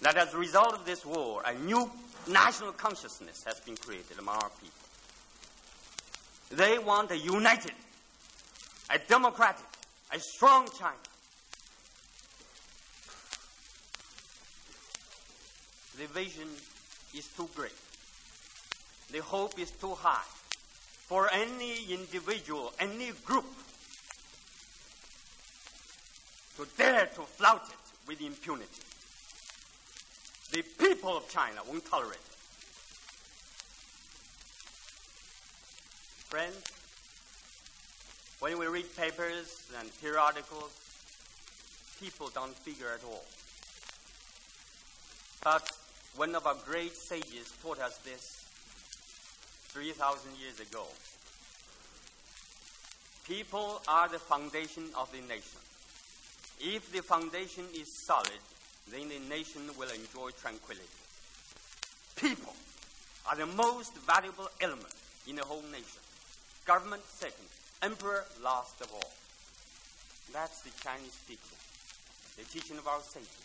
that as a result of this war, a new national consciousness has been created among our people. They want a united, a democratic, a strong China. The vision is too great. The hope is too high for any individual, any group to dare to flout it with impunity. The people of China won't tolerate it. Friends, when we read papers and periodicals, people don't figure at all. But one of our great sages taught us this 3,000 years ago. People are the foundation of the nation. If the foundation is solid, then the nation will enjoy tranquility. People are the most valuable element in the whole nation. Government second, emperor last of all. That's the Chinese teaching, the teaching of our sages.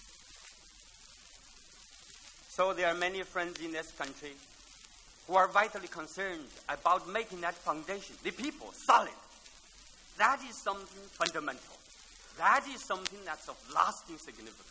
So there are many friends in this country who are vitally concerned about making that foundation, the people, solid. That is something fundamental. That is something that's of lasting significance.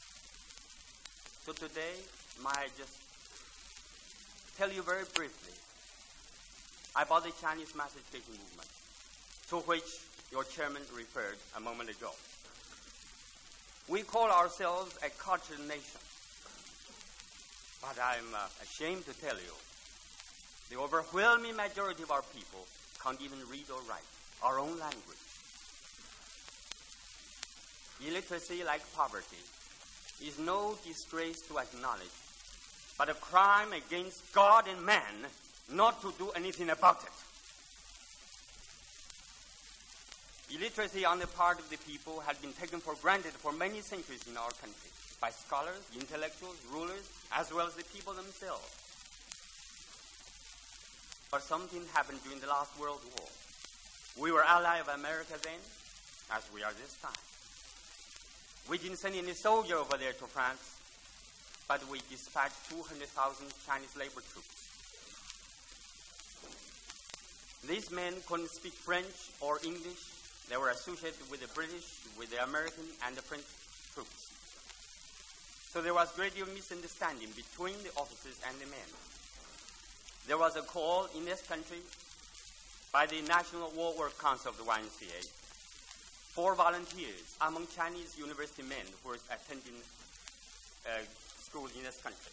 So today, may I just tell you very briefly about the Chinese mass education movement, to which your chairman referred a moment ago. We call ourselves a cultured nation. But I'm ashamed to tell you, the overwhelming majority of our people can't even read or write our own language. Illiteracy, like poverty, is no disgrace to acknowledge, but a crime against God and man not to do anything about it. Illiteracy on the part of the people had been taken for granted for many centuries in our country by scholars, intellectuals, rulers, as well as the people themselves. But something happened during the last World War. We were ally of America then, as we are this time. We didn't send any soldier over there to France, but we dispatched 200,000 Chinese labor troops. These men couldn't speak French or English. They were associated with the British, with the American, and the French troops. So there was a great deal of misunderstanding between the officers and the men. There was a call in this country by the National War Work Council of the YMCA for volunteers among Chinese university men who were attending school in this country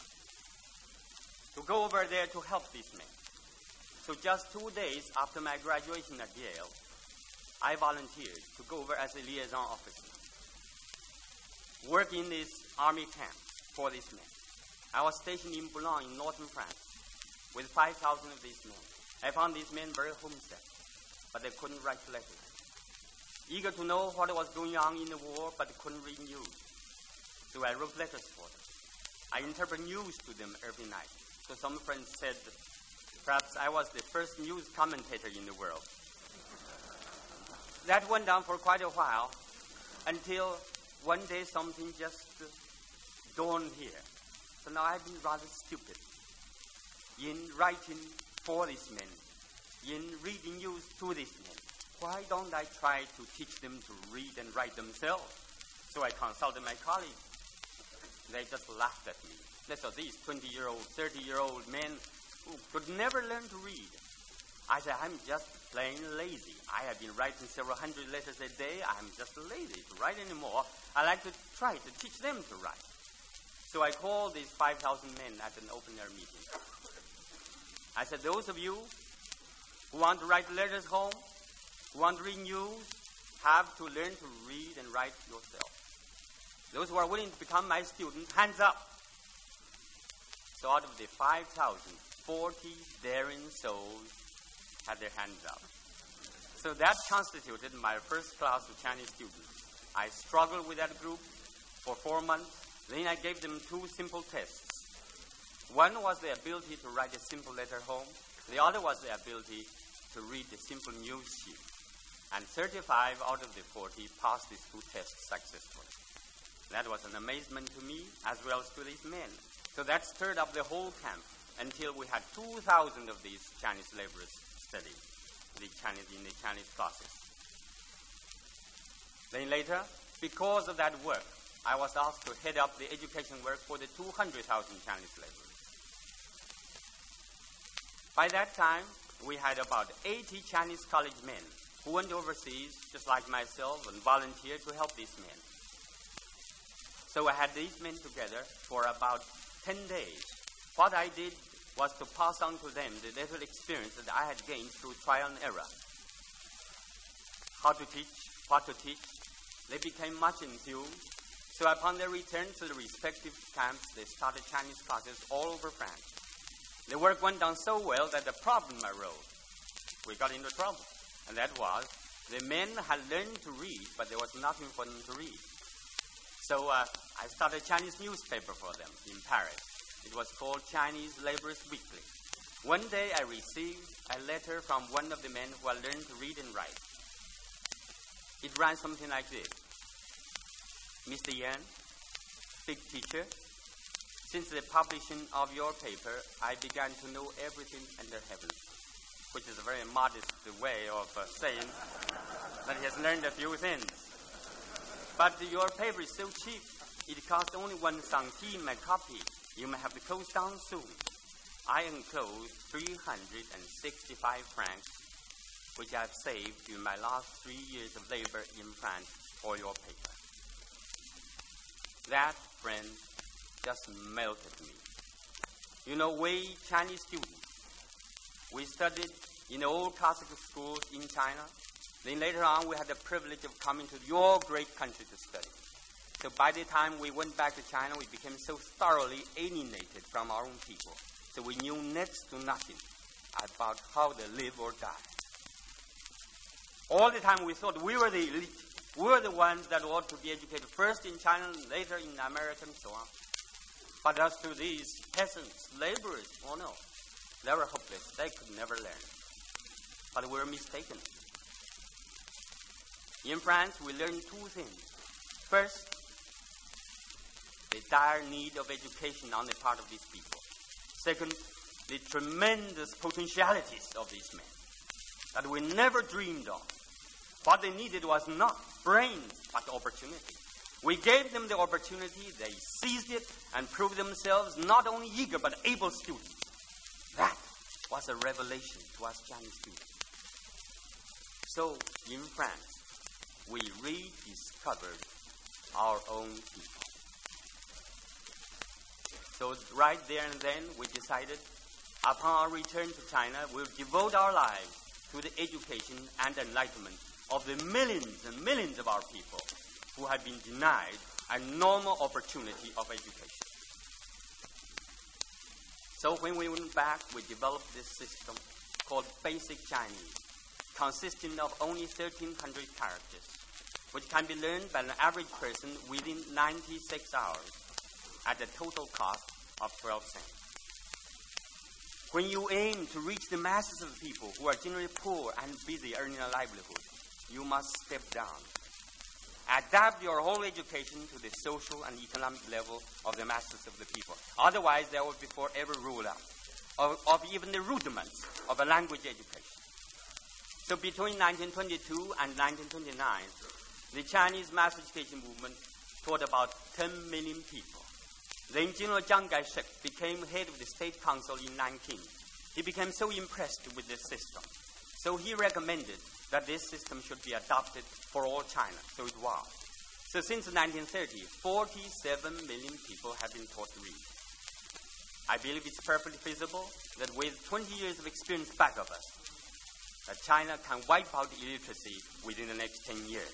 to go over there to help these men. So just 2 days after my graduation at Yale, I volunteered to go over as a liaison officer, work in this army camp for these men. I was stationed in Boulogne in northern France with 5,000 of these men. I found these men very homesick, but they couldn't write letters. Eager to know what was going on in the war, but couldn't read news. So I wrote letters for them. I interpret news to them every night. So some friends said that perhaps I was the first news commentator in the world. That went on for quite a while until one day something just dawned here. So now I've been rather stupid in writing for these men, in reading news to these men. Why don't I try to teach them to read and write themselves? So I consulted my colleagues. They just laughed at me. They said, these 20-year-old, 30-year-old men who could never learn to read. I said, I'm just plain lazy. I have been writing several hundred letters a day. I'm just lazy to write anymore. I like to try to teach them to write. So I called these 5,000 men at an open-air meeting. I said, those of you who want to write letters home, who want to read news, have to learn to read and write yourself. Those who are willing to become my students, hands up. So out of the 5,000, 40 daring souls had their hands up. So that constituted my first class of Chinese students. I struggled with that group for 4 months. Then I gave them 2 simple tests. One was the ability to write a simple letter home. The other was the ability to read the simple news sheet. And 35 out of the 40 passed these 2 tests successfully. That was an amazement to me as well as to these men. So that stirred up the whole camp until we had 2,000 of these Chinese laborers studying in the Chinese classes. Then later, because of that work, I was asked to head up the education work for the 200,000 Chinese laborers. By that time, we had about 80 Chinese college men who went overseas, just like myself, and volunteered to help these men. So I had these men together for about 10 days. What I did was to pass on to them the little experience that I had gained through trial and error. How to teach, what to teach. They became much enthused. So upon their return to the respective camps, they started Chinese classes all over France. The work went on so well that the problem arose. We got into trouble. And that was, the men had learned to read, but there was nothing for them to read. So I started a Chinese newspaper for them in Paris. It was called Chinese Laborers Weekly. One day I received a letter from one of the men who had learned to read and write. It ran something like this. Mr. Yan, big teacher, since the publishing of your paper, I began to know everything under heaven, which is a very modest way of saying that he has learned a few things. But your paper is so cheap, it costs only 1 centime a copy. You may have to close down soon. I enclose 365 francs, which I have saved during my last 3 years of labor in France for your paper. That, friend, just melted me. You know, we Chinese students, we studied in the old classical schools in China. Then later on, we had the privilege of coming to your great country to study. So by the time we went back to China, we became so thoroughly alienated from our own people. So we knew next to nothing about how they live or die. All the time we thought we were the elite. We were the ones that ought to be educated first in China and later in America and so on. But as to these peasants, laborers, oh no, they were hopeless. They could never learn. But we were mistaken. In France, we learned 2 things. First, the dire need of education on the part of these people. Second, the tremendous potentialities of these men that we never dreamed of. What they needed was not brains, but opportunity. We gave them the opportunity, they seized it, and proved themselves not only eager, but able students. That was a revelation to us Chinese students. So, in France, we rediscovered our own people. So right there and then, we decided, upon our return to China, we'll devote our lives to the education and enlightenment of the millions and millions of our people who had been denied a normal opportunity of education. So when we went back, we developed this system called Basic Chinese, consisting of only 1,300 characters, which can be learned by an average person within 96 hours at a total cost of 12 cents. When you aim to reach the masses of people who are generally poor and busy earning a livelihood, you must step down. Adapt your whole education to the social and economic level of the masses of the people. Otherwise, they will be forever ruled out of even the rudiments of a language education. So between 1922 and 1929, the Chinese mass education movement taught about 10 million people. Then General Chiang Kai-shek became head of the State Council in Nanking. He became so impressed with this system. So he recommended that this system should be adopted for all China. So it was. So since 1930, 47 million people have been taught to read. I believe it's perfectly feasible that with 20 years of experience back of us, that China can wipe out illiteracy within the next 10 years.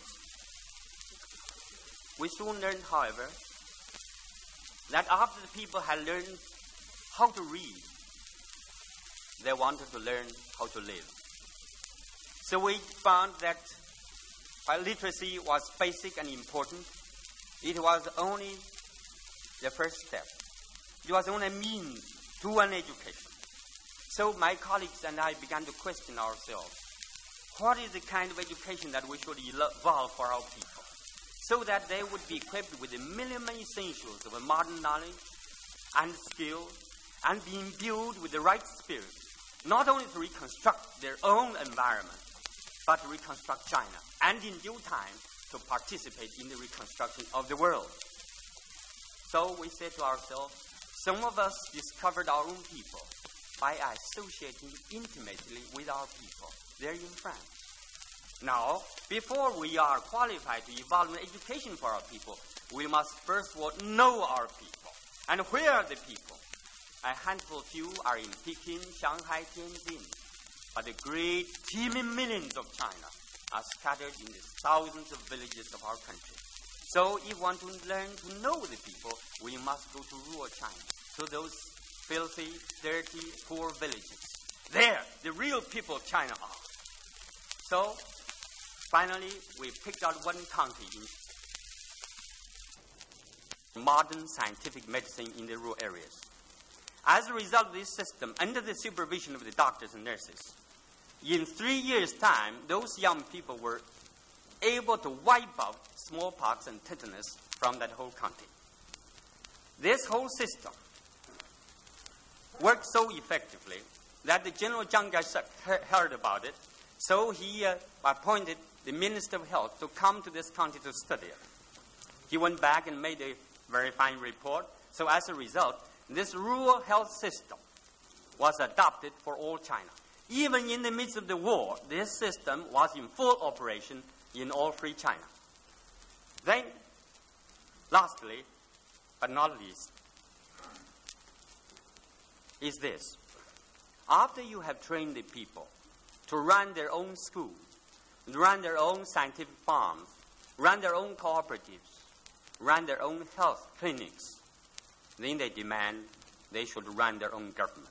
We soon learned, however, that after the people had learned how to read, they wanted to learn how to live. So we found that while literacy was basic and important, it was only the first step. It was only a means to an education. So my colleagues and I began to question ourselves. What is the kind of education that we should evolve for our people? so that they would be equipped with the minimum essentials of a modern knowledge and skill, and be imbued with the right spirit, not only to reconstruct their own environment, but to reconstruct China, and in due time to participate in the reconstruction of the world. So we said to ourselves, some of us discovered our own people by associating intimately with our people there in France. Now, before we are qualified to evaluate education for our people, we must first of all know our people. And where are the people? A handful few are in Peking, Shanghai, Tianjin, but the great teeming millions of China are scattered in the thousands of villages of our country. So if we want to learn to know the people, we must go to rural China, to those filthy, dirty, poor villages. There, the real people of China are. So, finally, we picked out one county in modern scientific medicine in the rural areas. As a result of this system, under the supervision of the doctors and nurses, in 3 years' time, those young people were able to wipe out smallpox and tetanus from that whole county. This whole system worked so effectively that the General Chiang Kai-shek heard about it, so he appointed the Minister of Health to come to this county to study it. He went back and made a very fine report. So as a result, this rural health system was adopted for all China. Even in the midst of the war, this system was in full operation in all free China. Then, lastly, but not least, is this. After you have trained the people to run their own schools, run their own scientific farms, run their own cooperatives, run their own health clinics, then they demand they should run their own government.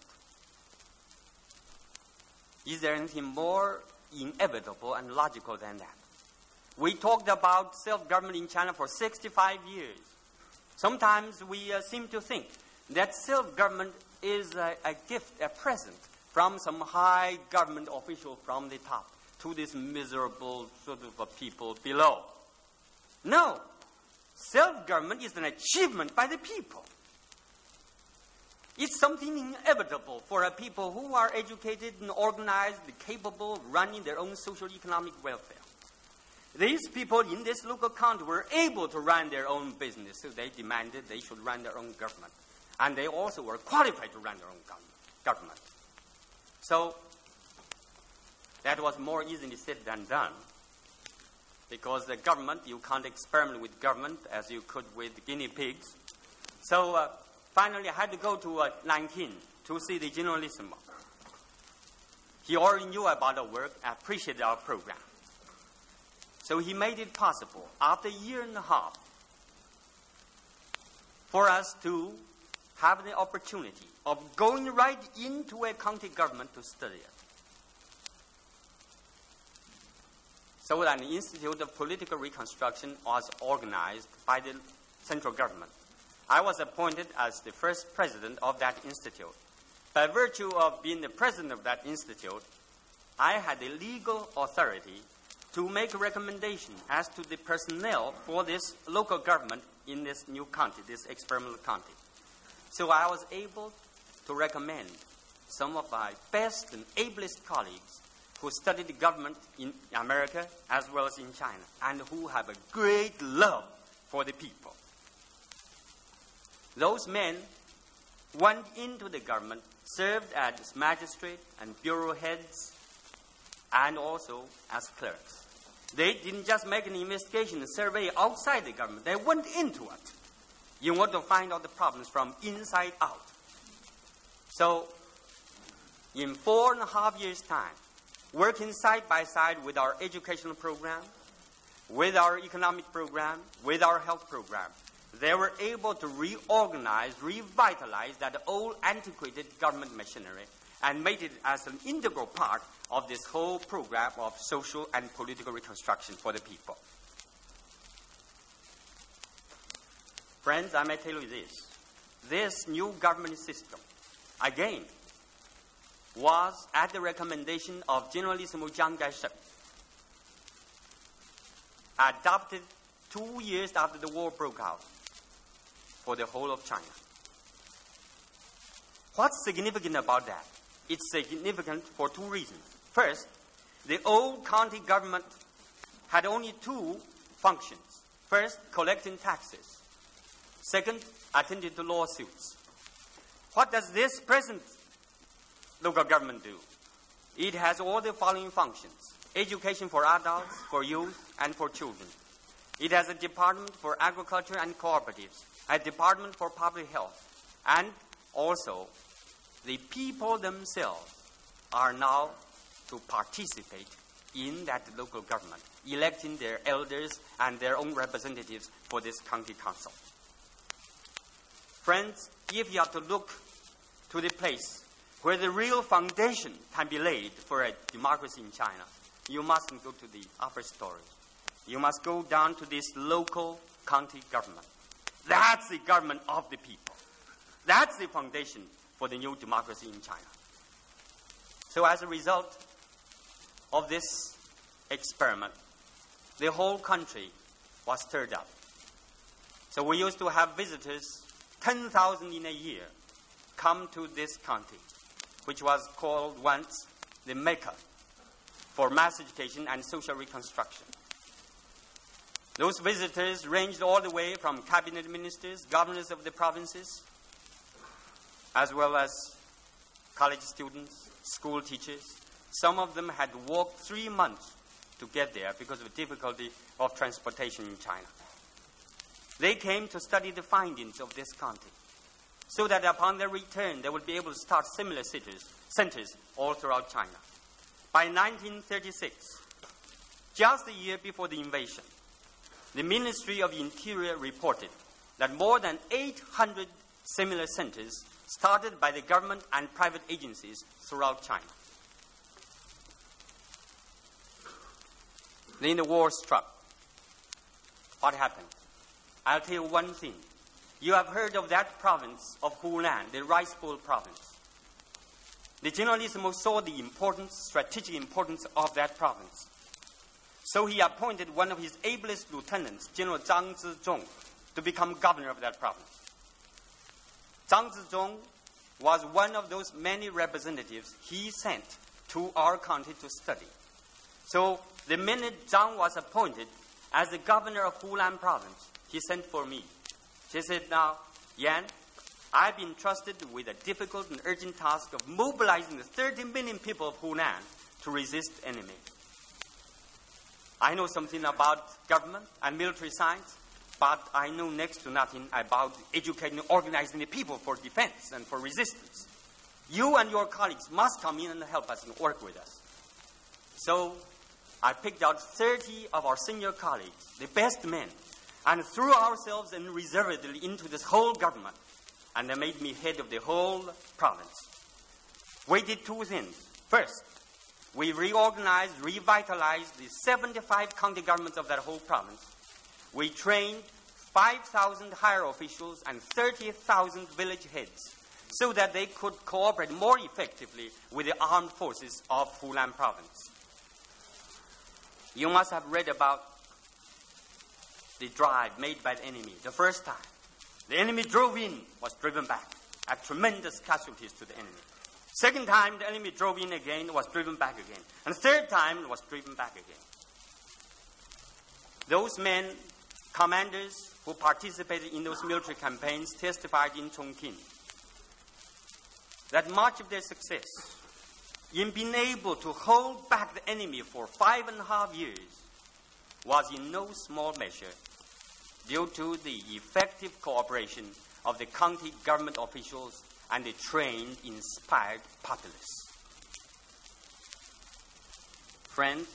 Is there anything more inevitable and logical than that? We talked about self-government in China for 65 years. Sometimes we seem to think that self-government is a gift, a present from some high government official from the top to this miserable sort of people below. No. Self-government is an achievement by the people. It's something inevitable for a people who are educated and organized, capable of running their own social economic welfare. These people in this local county were able to run their own business, so they demanded they should run their own government. And they also were qualified to run their own government. So, that was more easily said than done. Because the government, you can't experiment with government as you could with guinea pigs. So, finally, I had to go to Nanking to see the Generalissimo. He already knew about our work, appreciated our program. So he made it possible, after a year and a half, for us to have the opportunity of going right into a county government to study it. So that the Institute of Political Reconstruction was organized by the central government. I was appointed as the first president of that institute. By virtue of being the president of that institute, I had the legal authority to make a recommendation as to the personnel for this local government in this new county, this experimental county. So I was able to recommend some of my best and ablest colleagues who studied the government in America as well as in China, and who have a great love for the people. Those men went into the government, served as magistrate and bureau heads, and also as clerks. They didn't just make an investigation and survey outside the government. They went into it. You want to find out the problems from inside out. So, in 4.5 years' time, working side by side with our educational program, with our economic program, with our health program, they were able to reorganize, revitalize that old antiquated government machinery and made it as an integral part of this whole program of social and political reconstruction for the people. Friends, I may tell you this. This new government system, again, was at the recommendation of Generalissimo Chiang Kai-shek, adopted 2 years after the war broke out for the whole of China. What's significant about that? It's significant for 2 reasons. First, the old county government had only 2 functions. First, collecting taxes. Second, attending to lawsuits. What does this present local government do? It has all the following functions: education for adults, for youth, and for children. It has a department for agriculture and cooperatives, a department for public health, and also the people themselves are now to participate in that local government, electing their elders and their own representatives for this county council. Friends, if you have to look to the place where the real foundation can be laid for a democracy in China, you mustn't go to the upper story. You must go down to this local county government. That's the government of the people. That's the foundation for the new democracy in China. So as a result of this experiment, the whole country was stirred up. So we used to have visitors, 10,000 in a year, come to this county, which was called once the Mecca for mass education and social reconstruction. Those visitors ranged all the way from cabinet ministers, governors of the provinces, as well as college students, school teachers. Some of them had walked 3 months to get there because of the difficulty of transportation in China. They came to study the findings of this county, so that upon their return, they would be able to start similar centers all throughout China. By 1936, just a year before the invasion, the Ministry of Interior reported that more than 800 similar centers started by the government and private agencies throughout China. Then the war struck. What happened? I'll tell you one thing. You have heard of that province of Hunan, the Rice Bowl province. The Generalissimo saw the strategic importance of that province. So he appointed one of his ablest lieutenants, General Zhang Zizong, to become governor of that province. Zhang Zizong was one of those many representatives he sent to our country to study. So the minute Zhang was appointed as the governor of Hunan province, he sent for me. He said, "Now, Yan, I've been trusted with a difficult and urgent task of mobilizing the 30 million people of Hunan to resist the enemy. I know something about government and military science, but I know next to nothing about educating and organizing the people for defense and for resistance. You and your colleagues must come in and help us and work with us." So I picked out 30 of our senior colleagues, the best men, and threw ourselves unreservedly into this whole government, and they made me head of the whole province. We did 2 things. First, we reorganized, revitalized the 75 county governments of that whole province. We trained 5,000 higher officials and 30,000 village heads so that they could cooperate more effectively with the armed forces of Hunan province. You must have read about the drive made by the enemy the first time. The enemy drove in, was driven back, at tremendous casualties to the enemy. Second time, the enemy drove in again, was driven back again. And third time, was driven back again. Those men, commanders who participated in those military campaigns, testified in Chongqing that much of their success in being able to hold back the enemy for 5.5 years was in no small measure due to the effective cooperation of the county government officials and the trained, inspired populace. Friends,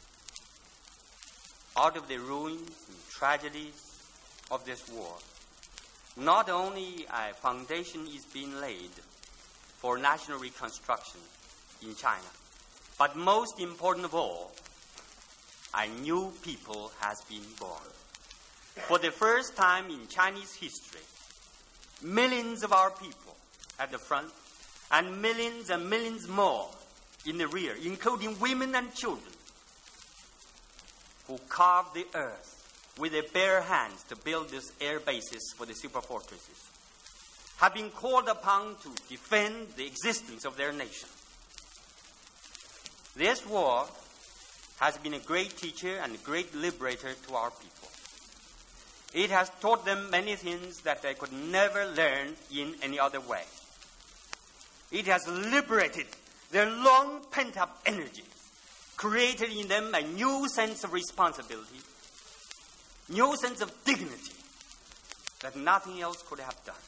out of the ruins and tragedies of this war, not only a foundation is being laid for national reconstruction in China, but most important of all, a new people has been born. For the first time in Chinese history, millions of our people at the front and millions more in the rear, including women and children, who carved the earth with their bare hands to build these air bases for the superfortresses, have been called upon to defend the existence of their nation. This war has been a great teacher and a great liberator to our people. It has taught them many things that they could never learn in any other way. It has liberated their long pent-up energies, created in them a new sense of responsibility, new sense of dignity that nothing else could have done.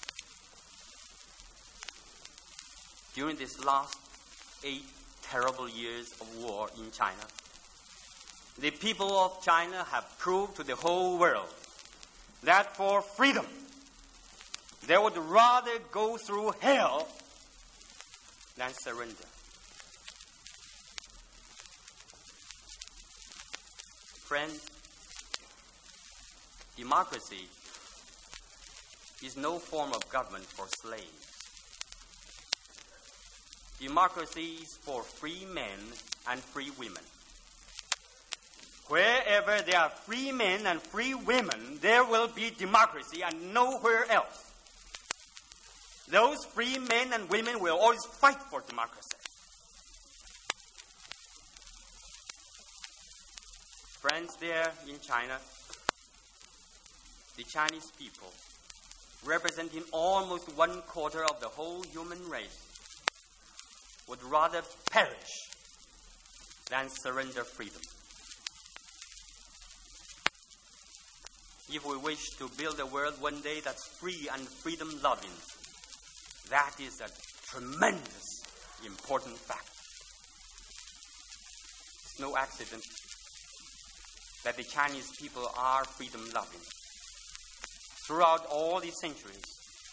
During these last 8 terrible years of war in China, the people of China have proved to the whole world that for freedom, they would rather go through hell than surrender. Friends, democracy is no form of government for slaves. Democracy is for free men and free women. Wherever there are free men and free women, there will be democracy and nowhere else. Those free men and women will always fight for democracy. Friends there in China, the Chinese people, representing almost 1/4 of the whole human race, would rather perish than surrender freedom. If we wish to build a world one day that's free and freedom-loving, that is a tremendous, important fact. It's no accident that the Chinese people are freedom-loving. Throughout all these centuries,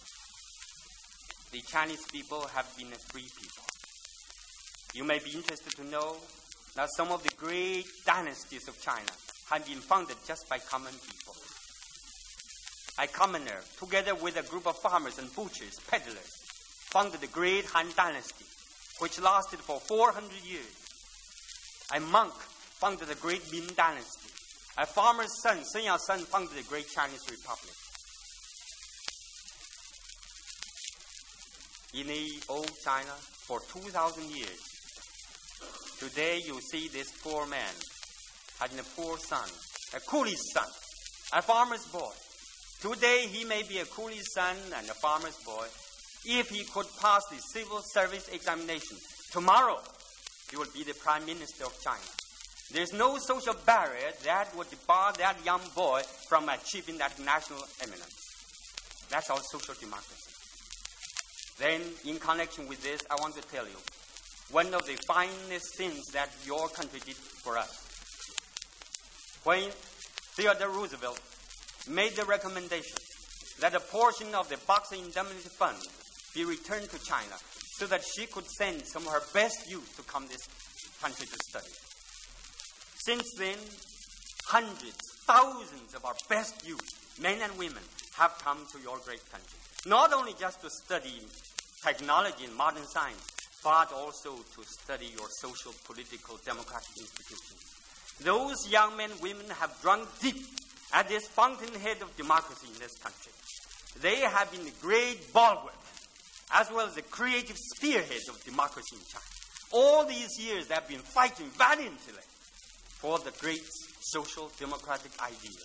the Chinese people have been a free people. You may be interested to know that some of the great dynasties of China have been founded just by common people. A commoner, together with a group of farmers and butchers, peddlers, founded the great Han Dynasty, which lasted for 400 years. A monk founded the great Ming Dynasty. A farmer's son, Sun Yat-sen, founded the great Chinese Republic. In the old China, for 2,000 years, today you see this poor man having a poor son, a coolie's son, a farmer's boy. Today he may be a coolie's son and a farmer's boy. If he could pass the civil service examination, tomorrow he would be the Prime Minister of China. There's no social barrier that would bar that young boy from achieving that national eminence. That's our social democracy. Then, in connection with this, I want to tell you one of the finest things that your country did for us. When Theodore Roosevelt made the recommendation that a portion of the Boxer Indemnity Fund be returned to China so that she could send some of her best youth to come this country to study. Since then, hundreds, thousands of our best youth, men and women, have come to your great country. Not only just to study technology and modern science, but also to study your social, political, democratic institutions. Those young men and women have drunk deep at this fountainhead of democracy in this country. They have been the great bulwark, as well as the creative spearhead of democracy in China. All these years they have been fighting valiantly for the great social democratic ideal.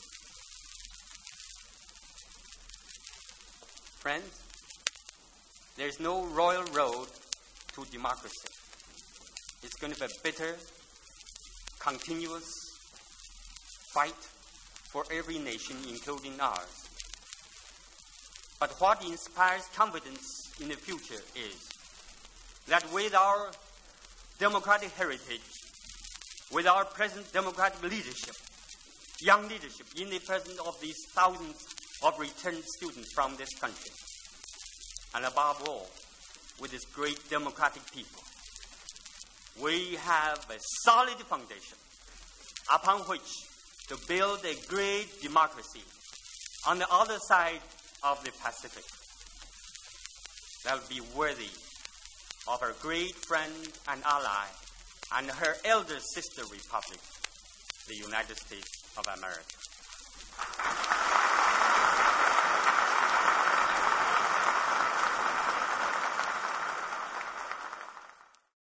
Friends, there's no royal road to democracy. It's going to be a bitter, continuous fight for every nation, including ours. But what inspires confidence in the future is that with our democratic heritage, with our present democratic leadership, young leadership in the presence of these thousands of returned students from this country, and above all, with this great democratic people, we have a solid foundation upon which to build a great democracy on the other side of the Pacific that will be worthy of our great friend and ally and her elder sister republic, the United States of America.